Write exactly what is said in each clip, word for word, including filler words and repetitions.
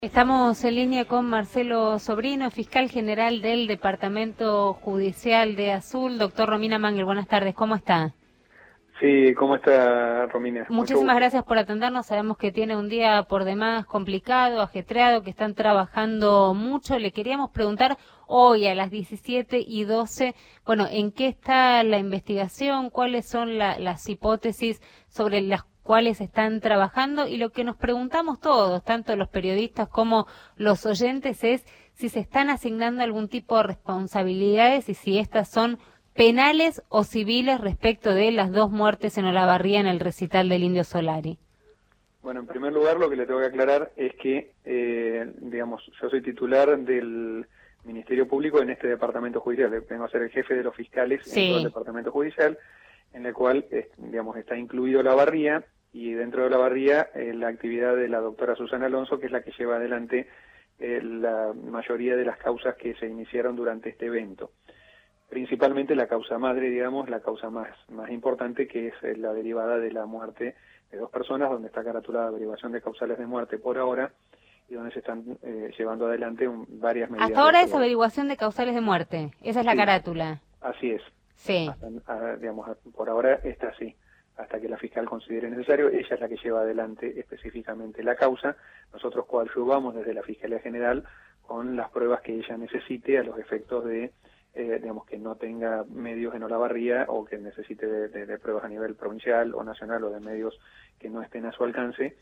Estamos en línea con Marcelo Sobrino, fiscal general del Departamento Judicial de Azul. Doctor Romina Mangel, buenas tardes, ¿cómo está? Sí, ¿cómo está, Romina? Mucho Muchísimas gusto. gracias por atendernos. Sabemos que tiene un día por demás complicado, ajetreado, que están trabajando mucho. Le queríamos preguntar hoy a las diecisiete y doce, bueno, ¿en qué está la investigación? ¿Cuáles son la, las hipótesis sobre las cuales están trabajando? Y lo que nos preguntamos todos, tanto los periodistas como los oyentes, es si se están asignando algún tipo de responsabilidades y si estas son penales o civiles respecto de las dos muertes en Olavarría en el recital del Indio Solari. Bueno, en primer lugar, lo que le tengo que aclarar es que, eh, digamos, yo soy titular del Ministerio Público en este departamento judicial. Vengo a ser el jefe de los fiscales Sí. en todo el departamento judicial, en el cual, eh, digamos, está incluido Olavarría, y dentro de Olavarría eh, la actividad de la doctora Susana Alonso, que es la que lleva adelante eh, la mayoría de las causas que se iniciaron durante este evento. Principalmente la causa madre, digamos, la causa más, más importante, que es la derivada de la muerte de dos personas, donde está caratulada averiguación de causales de muerte por ahora, y donde se están eh, llevando adelante un, varias medidas. Hasta ahora es averiguación de causales de muerte, esa es la sí, carátula. Así es. Sí. Hasta, a, digamos, por ahora está así, hasta que la fiscal considere necesario. Ella es la que lleva adelante específicamente la causa. Nosotros coadyuvamos desde la Fiscalía General con las pruebas que ella necesite a los efectos de Eh, digamos, que no tenga medios en Olavarría o que necesite de, de, de pruebas a nivel provincial o nacional o de medios que no estén a su alcance,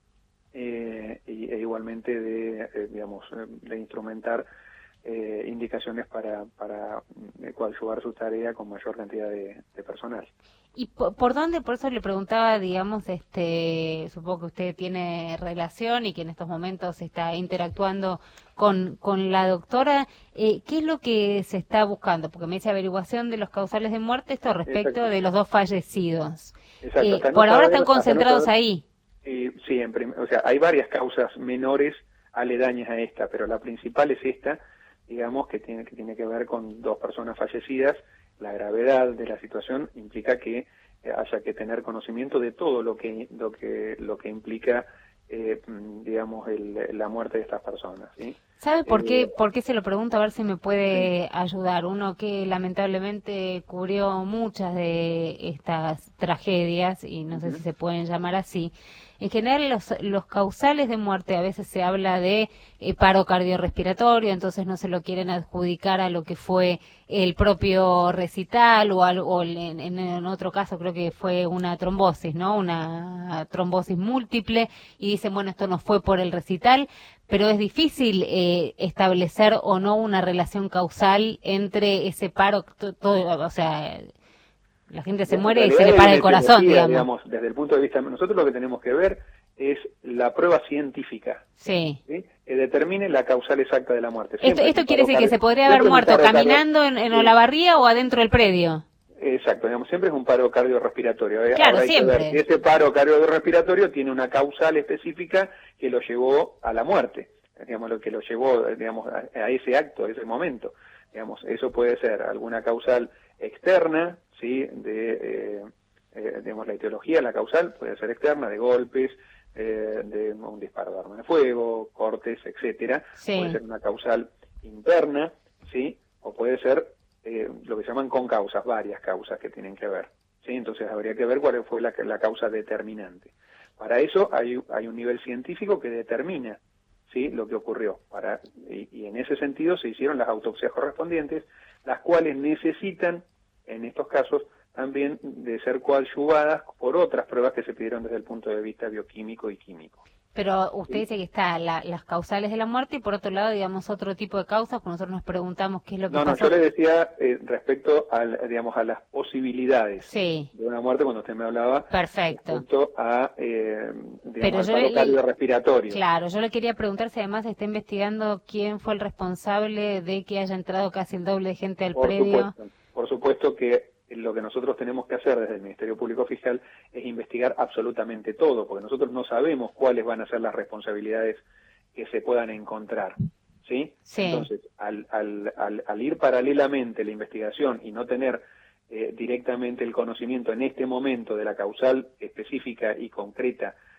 eh, y, e igualmente de, eh, digamos, de instrumentar eh, indicaciones para, para eh, coadyuvar su tarea con mayor cantidad de, de personal. ¿Y por, por dónde? Por eso le preguntaba, digamos, este, supongo que usted tiene relación y que en estos momentos está interactuando con, con la doctora. Eh, ¿Qué es lo que se está buscando? Porque me dice averiguación de los causales de muerte, esto respecto Exacto. de los dos fallecidos. Exacto. Eh, Hasta por no ahora saber, están concentrados hasta no saber, ahí. Eh, sí, en prim o sea, hay varias causas menores aledañas a esta, pero la principal es esta, digamos, que tiene que tiene que ver con dos personas fallecidas. La gravedad de la situación implica que eh, haya que tener conocimiento de todo lo que lo que lo que implica, eh, digamos, el, la muerte de estas personas, ¿sí? ¿Sabe por Eh, qué, por qué se lo pregunto? A ver si me puede sí. ayudar. Uno que lamentablemente cubrió muchas de estas tragedias, y no sé Uh-huh. si se pueden llamar así. En general, los, los causales de muerte, a veces se habla de eh, paro cardiorrespiratorio, entonces no se lo quieren adjudicar a lo que fue el propio recital, o, al, o en, en otro caso creo que fue una trombosis, ¿no? Una trombosis múltiple, y dicen, bueno, esto no fue por el recital, pero es difícil eh, establecer o no una relación causal entre ese paro, todo, o sea, la gente se En muere y se realidad le hay para una el corazón, etiología, digamos. digamos, desde el punto de vista, nosotros lo que tenemos que ver es la prueba científica, Sí. ¿sí? Que determine la causal exacta de la muerte. Esto, Siempre es esto un quiere paro decir que se cardio, podría haber siempre es un muerto paro cardio, caminando en, en sí, Olavarría o adentro del predio. exacto, digamos, siempre es un paro cardiorrespiratorio. ¿eh? Claro, Ahora hay siempre. que ver si ese paro cardiorrespiratorio tiene una causal específica que lo llevó a la muerte, digamos, lo que lo llevó, digamos, a, a ese acto, a ese momento. Digamos, eso puede ser alguna causal externa, ¿sí? De, eh, eh, digamos, la etiología, la causal puede ser externa, de golpes, eh, de un disparo de arma de fuego, cortes, etcétera. Sí. Puede ser una causal interna, ¿sí? O puede ser eh, lo que se llaman concausas, varias causas que tienen que ver, ¿sí? Entonces habría que ver cuál fue la, la causa determinante. Para eso hay, hay un nivel científico que determina, ¿sí? Lo que ocurrió. Para, y, y en ese sentido se hicieron las autopsias correspondientes, las cuales necesitan, en estos casos, también de ser coadyuvadas por otras pruebas que se pidieron desde el punto de vista bioquímico y químico. Pero usted ¿Sí? dice que está la, las causales de la muerte y por otro lado, digamos, otro tipo de causas, pues nosotros nos preguntamos qué es lo que No, no, pasó. yo le decía eh, respecto a, digamos, a las posibilidades Sí. de una muerte cuando usted me hablaba. Perfecto. Respecto a, eh, digamos, Pero al yo paro le, cardiorrespiratorio. Claro, yo le quería preguntar si además está investigando quién fue el responsable de que haya entrado casi el doble de gente al Por predio. supuesto, por supuesto que lo que nosotros tenemos que hacer desde el Ministerio Público Fiscal es investigar absolutamente todo, porque nosotros no sabemos cuáles van a ser las responsabilidades que se puedan encontrar, ¿sí? Sí. Entonces, al, al, al, al ir paralelamente la investigación y no tener eh, directamente el conocimiento en este momento de la causal específica y concreta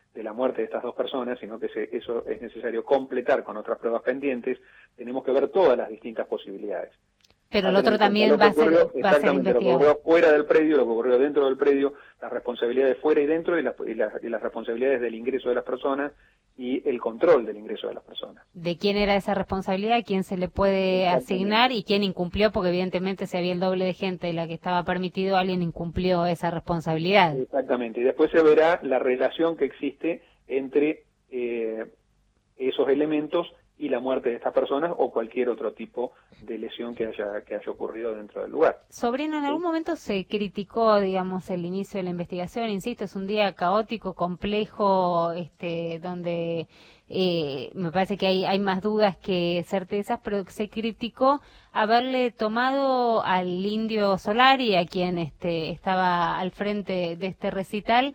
de la muerte de estas dos personas, sino que se, eso es necesario completar con otras pruebas pendientes, tenemos que ver todas las distintas posibilidades. Pero el otro también va a ser, va a ser investigado. Lo que ocurrió fuera del predio, lo que ocurrió dentro del predio, las responsabilidades fuera y dentro y las, y las, y las responsabilidades del ingreso de las personas y el control del ingreso de las personas. De quién era esa responsabilidad, quién se le puede asignar y quién incumplió, porque evidentemente si había el doble de gente de la que estaba permitido, alguien incumplió esa responsabilidad. Exactamente, y después se verá la relación que existe entre eh, esos elementos y la muerte de estas personas o cualquier otro tipo de lesión que haya que haya ocurrido dentro del lugar. Sobrino, en algún momento se criticó, digamos, el inicio de la investigación, insisto, es un día caótico, complejo, este, donde eh, me parece que hay, hay más dudas que certezas, pero se criticó haberle tomado al Indio Solari, a quien este, estaba al frente de este recital,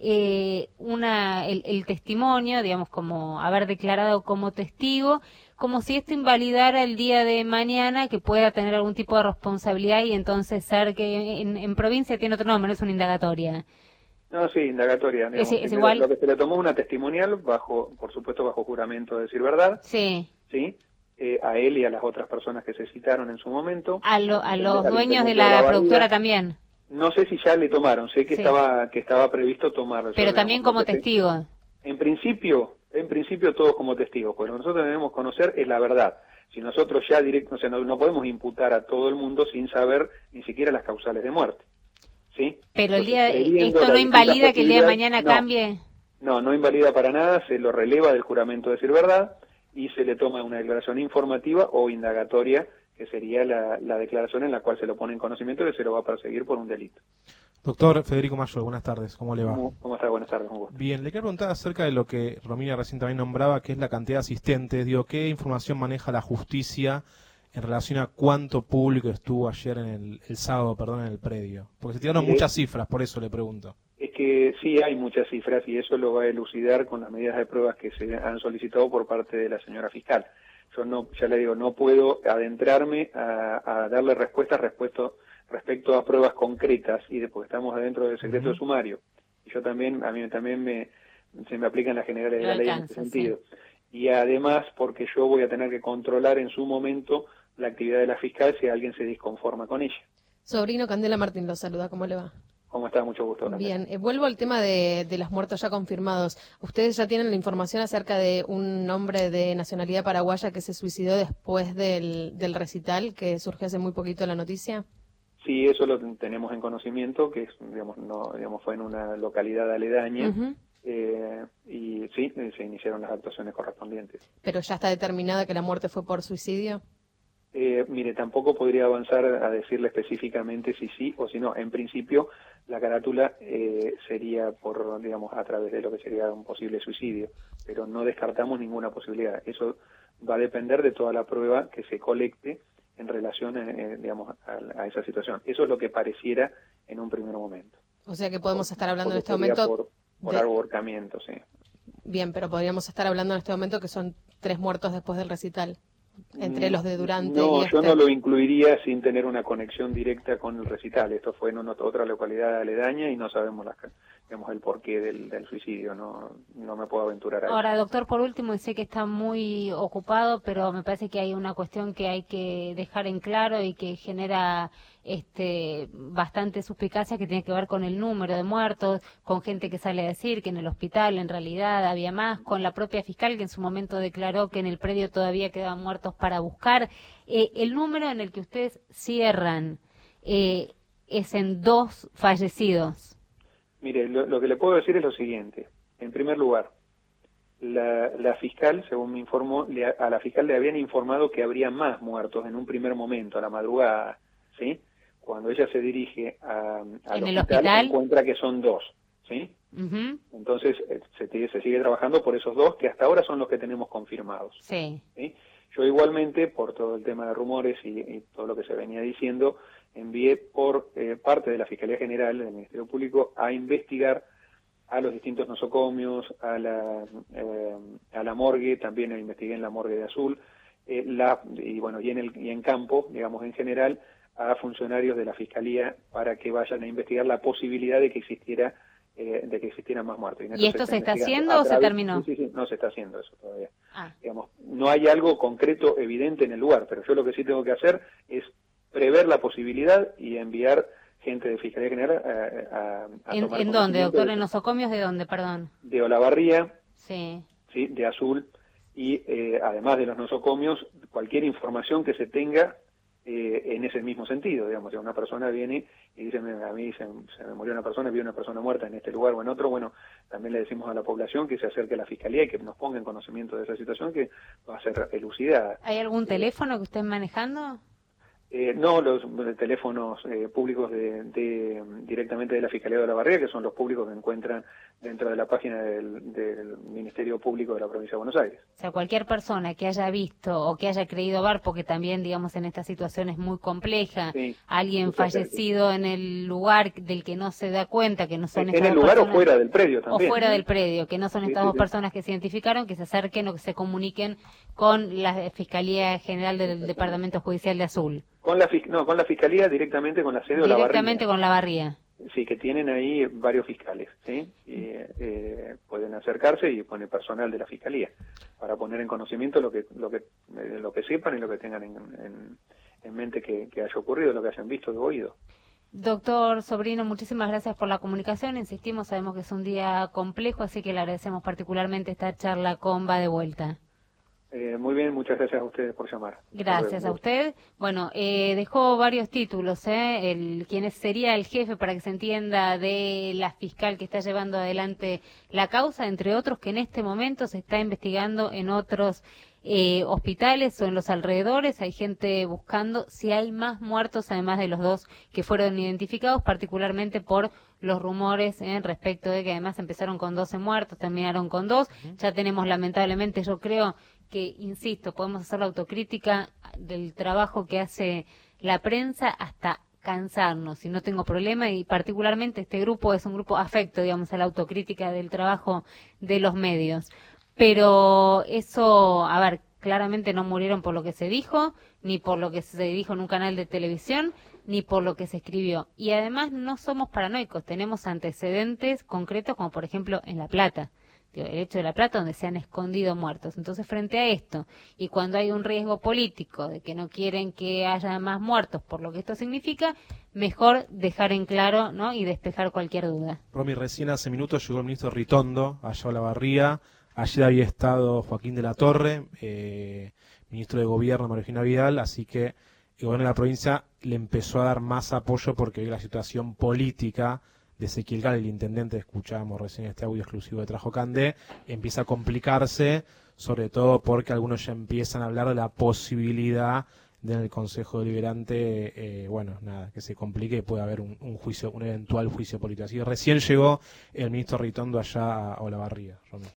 eh, una el, el testimonio, digamos, como haber declarado como testigo, como si esto invalidara el día de mañana que pueda tener algún tipo de responsabilidad y entonces ser que en, en provincia tiene otro nombre, no es una indagatoria. No, sí, indagatoria. Digamos, es, es igual. Lo que se le tomó una testimonial, bajo, por supuesto, bajo juramento de decir verdad. Sí. Sí. Eh, a él y a las otras personas que se citaron en su momento. A, lo, a los dueños de la, la productora también. No sé si ya le tomaron, sé que sí. estaba que estaba previsto tomarlo. Pero digamos, también como testigo. En principio, en principio todos como testigos, porque lo que nosotros debemos conocer es la verdad. Si nosotros ya directo, o sea, no, no podemos imputar a todo el mundo sin saber ni siquiera las causales de muerte. ¿Sí? Pero el día, esto no invalida que el día de mañana no, cambie. No, no invalida para nada, se lo releva del juramento de decir verdad y se le toma una declaración informativa o indagatoria, que sería la, la declaración en la cual se lo pone en conocimiento que se lo va a perseguir por un delito. Doctor Federico Mayo, buenas tardes, ¿cómo le va? ¿Cómo, cómo está? Buenas tardes, con gusto. Bien, le quiero preguntar acerca de lo que Romina recién también nombraba, que es la cantidad de asistentes. Digo, ¿qué información maneja la justicia en relación a cuánto público estuvo ayer en el, el sábado, perdón, en el predio? Porque se tiraron eh, muchas cifras, por eso le pregunto. Es que sí hay muchas cifras y eso lo va a elucidar con las medidas de pruebas que se han solicitado por parte de la señora fiscal. Yo no, ya le digo, no puedo adentrarme a, a darle respuestas respecto, respecto a pruebas concretas y después estamos dentro del secreto uh-huh. de sumario. Y yo también, a mí también me, se me aplican las generales de la ley en ese sentido. Sí. Y además porque yo voy a tener que controlar en su momento la actividad de la fiscal si alguien se disconforma con ella. Sobrino, Candela Martín lo saluda, ¿cómo le va? ¿Cómo está? Mucho gusto. Bien, eh, vuelvo al tema de, de los muertos ya confirmados. ¿Ustedes ya tienen la información acerca de un hombre de nacionalidad paraguaya que se suicidó después del, del recital que surgió hace muy poquito la noticia? Sí, eso lo tenemos en conocimiento, que es, digamos, no, digamos, fue en una localidad aledaña. Uh-huh. eh, y sí, se iniciaron las actuaciones correspondientes. ¿Pero ya está determinada que la muerte fue por suicidio? Eh, mire, tampoco podría avanzar a decirle específicamente si sí o si no. En principio, la carátula eh, sería por, digamos, a través de lo que sería un posible suicidio, pero no descartamos ninguna posibilidad. Eso va a depender de toda la prueba que se colecte en relación, eh, digamos, a, a esa situación. Eso es lo que pareciera en un primer momento. O sea que podemos por, estar hablando en este momento por, por de... ahorcamiento, sí. Bien, pero podríamos estar hablando en este momento que son tres muertos después del recital. Entre los de Durante no, y este. yo no lo incluiría sin tener una conexión directa con el recital. Esto fue en una, otra localidad aledaña y no sabemos la, digamos, el porqué del, del suicidio. No, no me puedo aventurar a Ahora, eso. doctor, por último, sé que está muy ocupado, pero me parece que hay una cuestión que hay que dejar en claro y que genera este bastante suspicacia, que tiene que ver con el número de muertos, con gente que sale a decir que en el hospital en realidad había más, con la propia fiscal que en su momento declaró que en el predio todavía quedaban muertos para buscar. Eh, el número en el que ustedes cierran eh, es en dos fallecidos. Mire, lo, lo que le puedo decir es lo siguiente. En primer lugar, la, la fiscal, según me informó, le, a la fiscal le habían informado que habría más muertos en un primer momento, a la madrugada, ¿sí? Cuando ella se dirige a, al ¿En el hospital, hospital? encuentra que son dos, ¿sí? Uh-huh. Entonces, se, se sigue trabajando por esos dos, que hasta ahora son los que tenemos confirmados. Sí. ¿Sí? Yo igualmente, por todo el tema de rumores y, y todo lo que se venía diciendo, envié por eh, parte de la Fiscalía General del Ministerio Público a investigar a los distintos nosocomios, a la, eh, a la morgue, también investigué en la morgue de Azul, eh, la, y bueno, y en, el, y en campo, digamos en general, a funcionarios de la Fiscalía para que vayan a investigar la posibilidad de que existiera eh, de que existieran más muertos. ¿Y, ¿Y esto se está haciendo o se terminó? Sí, sí, sí, no se está haciendo eso todavía. Ah. Digamos, no hay algo concreto, evidente en el lugar, pero yo lo que sí tengo que hacer es prever la posibilidad y enviar gente de Fiscalía General a, a, a ¿En, tomar ¿en dónde, doctor? De, ¿En nosocomios de dónde, perdón? De Olavarría, sí. ¿sí? De Azul, y eh, además de los nosocomios, cualquier información que se tenga eh, en ese mismo sentido, digamos, si una persona viene y dice, a mí se, se me murió una persona, vi una persona muerta en este lugar o en otro, bueno, también le decimos a la población que se acerque a la Fiscalía y que nos ponga en conocimiento de esa situación que va a ser elucidada. ¿Hay algún teléfono que estén manejando? Eh, no, los, los teléfonos eh, públicos de, de, directamente de la Fiscalía de Olavarría, que son los públicos que encuentran dentro de la página del, del Ministerio Público de la Provincia de Buenos Aires. O sea, cualquier persona que haya visto o que haya creído ver, porque también, digamos, en esta situación es muy compleja, sí, alguien fallecido en el lugar del que no se da cuenta, que no son en estas el dos lugar personas, o fuera del predio también. O fuera del predio, que no son sí, estas sí, dos sí. personas que se identificaron, que se acerquen o que se comuniquen con la Fiscalía General del Departamento Judicial de Azul. Con la, no, con la Fiscalía directamente con la sede de Olavarría. Directamente con Olavarría. Sí, que tienen ahí varios fiscales, ¿sí? Y, eh, pueden acercarse y poner personal de la Fiscalía para poner en conocimiento lo que lo que eh, lo que sepan y lo que tengan en, en, en mente que, que haya ocurrido, lo que hayan visto o oído. Doctor Sobrino, muchísimas gracias por la comunicación. Insistimos, sabemos que es un día complejo, así que le agradecemos particularmente esta charla con Va de Vuelta. Eh, muy bien, muchas gracias a ustedes por llamar. Gracias a usted. Bueno, eh, dejó varios títulos, ¿eh? El, quien sería el jefe, para que se entienda, de la fiscal que está llevando adelante la causa, entre otros que en este momento se está investigando en otros eh, hospitales o en los alrededores. Hay gente buscando si hay más muertos, además de los dos que fueron identificados, particularmente por los rumores en eh, respecto de que además empezaron con doce muertos, terminaron con dos. Uh-huh. Ya tenemos, lamentablemente, yo creo que, insisto, podemos hacer la autocrítica del trabajo que hace la prensa hasta cansarnos, y no tengo problema, y particularmente este grupo es un grupo afecto, digamos, a la autocrítica del trabajo de los medios. Pero eso, a ver, claramente no murieron por lo que se dijo, ni por lo que se dijo en un canal de televisión, ni por lo que se escribió. Y además no somos paranoicos, tenemos antecedentes concretos, como por ejemplo en La Plata, el hecho de La Plata, donde se han escondido muertos. Entonces, frente a esto, y cuando hay un riesgo político de que no quieren que haya más muertos por lo que esto significa, mejor dejar en claro, ¿no?, y despejar cualquier duda. Romy, recién hace minutos llegó el ministro Ritondo allá a Olavarría. Ayer había estado Joaquín de la Torre, eh, ministro de Gobierno, María Eugenia Vidal, así que el gobierno de la provincia le empezó a dar más apoyo porque la situación política de Ezequiel Gal, el intendente, escuchábamos recién este audio exclusivo de Trajo Candé, empieza a complicarse, sobre todo porque algunos ya empiezan a hablar de la posibilidad de en el Consejo Deliberante, eh, bueno, nada, que se complique y pueda haber un, un juicio, un eventual juicio político. Así que recién llegó el ministro Ritondo allá a Olavarría, Romero.